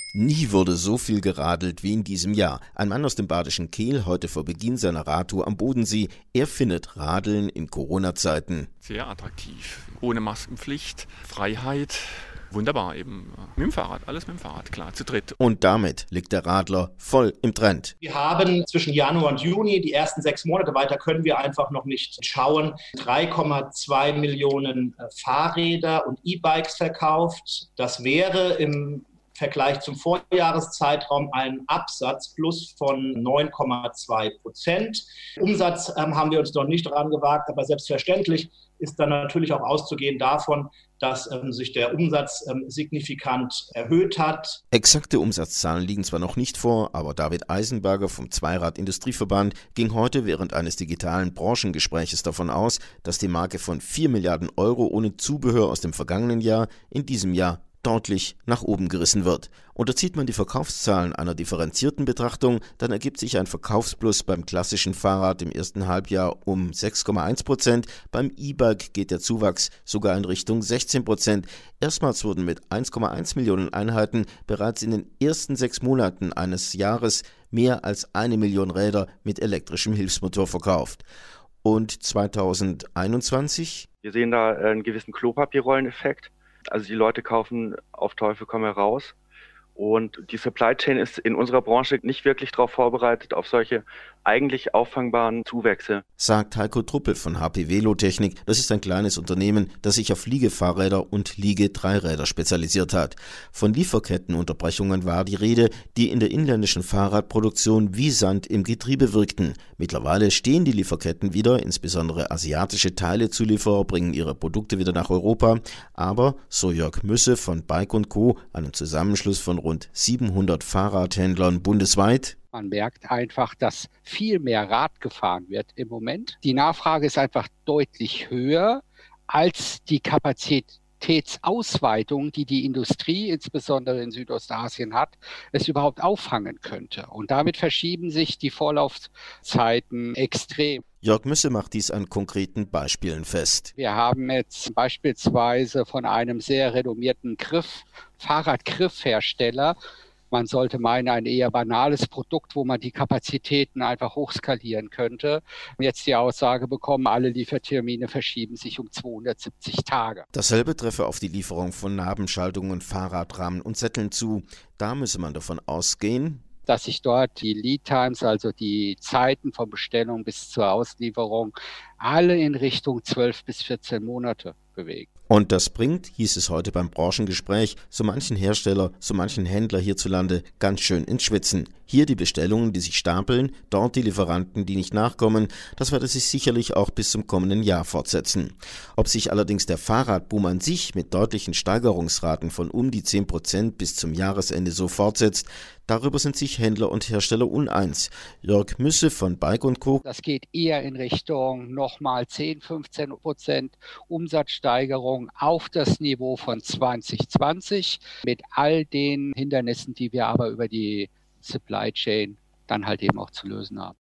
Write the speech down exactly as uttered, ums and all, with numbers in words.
Nie wurde so viel geradelt wie in diesem Jahr. Ein Mann aus dem badischen Kehl, heute vor Beginn seiner Radtour am Bodensee. Er findet Radeln in Corona-Zeiten sehr attraktiv. Ohne Maskenpflicht, Freiheit. Wunderbar, eben mit dem Fahrrad, alles mit dem Fahrrad, klar, zu dritt. Und damit liegt der Radler voll im Trend. Wir haben zwischen Januar und Juni, die ersten sechs Monate, weiter können wir einfach noch nicht schauen, drei Komma zwei Millionen Fahrräder und E-Bikes verkauft. Das wäre im Vergleich zum Vorjahreszeitraum ein Absatz plus von neun Komma zwei Prozent. Umsatz ähm, haben wir uns noch nicht dran gewagt, aber selbstverständlich ist dann natürlich auch auszugehen davon, dass ähm, sich der Umsatz ähm, signifikant erhöht hat. Exakte Umsatzzahlen liegen zwar noch nicht vor, aber David Eisenberger vom Zweirad-Industrieverband ging heute während eines digitalen Branchengespräches davon aus, dass die Marke von vier Milliarden Euro ohne Zubehör aus dem vergangenen Jahr in diesem Jahr deutlich nach oben gerissen wird. Unterzieht man die Verkaufszahlen einer differenzierten Betrachtung, dann ergibt sich ein Verkaufsplus beim klassischen Fahrrad im ersten Halbjahr um sechs Komma eins Prozent. Beim E-Bike geht der Zuwachs sogar in Richtung sechzehn Prozent. Erstmals wurden mit eins Komma eins Millionen Einheiten bereits in den ersten sechs Monaten eines Jahres mehr als eine Million Räder mit elektrischem Hilfsmotor verkauft. Und zweitausendeinundzwanzig? Wir sehen da einen gewissen Klopapierrolleneffekt. Also die Leute kaufen auf Teufel komm heraus und die Supply Chain ist in unserer Branche nicht wirklich darauf vorbereitet, auf solche eigentlich auffangbaren Zuwächse. Sagt Heiko Truppel von H P Velotechnik. Das ist ein kleines Unternehmen, das sich auf Liegefahrräder und Liege-Dreiräder spezialisiert hat. Von Lieferkettenunterbrechungen war die Rede, die in der inländischen Fahrradproduktion wie Sand im Getriebe wirkten. Mittlerweile stehen die Lieferketten wieder, insbesondere asiatische Teilezulieferer bringen ihre Produkte wieder nach Europa. Aber, so Jörg Müsse von Bike und Co., einem Zusammenschluss von rund siebenhundert Fahrradhändlern bundesweit: Man merkt einfach, dass viel mehr Rad gefahren wird im Moment. Die Nachfrage ist einfach deutlich höher als die Kapazitätsausweitung, die die Industrie, insbesondere in Südostasien, hat, es überhaupt auffangen könnte. Und damit verschieben sich die Vorlaufzeiten extrem. Jörg Müsse macht dies an konkreten Beispielen fest. Wir haben jetzt beispielsweise von einem sehr renommierten Griff, Fahrradgriffhersteller, man sollte meinen, ein eher banales Produkt, wo man die Kapazitäten einfach hochskalieren könnte. Jetzt die Aussage bekommen, alle Liefertermine verschieben sich um zweihundertsiebzig Tage. Dasselbe treffe auf die Lieferung von Nabenschaltungen, Fahrradrahmen und Sätteln zu. Da müsse man davon ausgehen, dass sich dort die Lead Times, also die Zeiten von Bestellung bis zur Auslieferung, alle in Richtung zwölf bis vierzehn Monate bewegen. Und das bringt, hieß es heute beim Branchengespräch, so manchen Hersteller, so manchen Händler hierzulande ganz schön ins Schwitzen. Hier die Bestellungen, die sich stapeln, dort die Lieferanten, die nicht nachkommen. Das werde sich sicherlich auch bis zum kommenden Jahr fortsetzen. Ob sich allerdings der Fahrradboom an sich mit deutlichen Steigerungsraten von um die zehn Prozent bis zum Jahresende so fortsetzt, darüber sind sich Händler und Hersteller uneins. Jörg Müsse von Bike und Co. Das geht eher in Richtung nochmal zehn, fünfzehn Prozent Umsatzsteigerung auf das Niveau von zwanzig zwanzig mit all den Hindernissen, die wir aber über die Supply Chain dann halt eben auch zu lösen haben.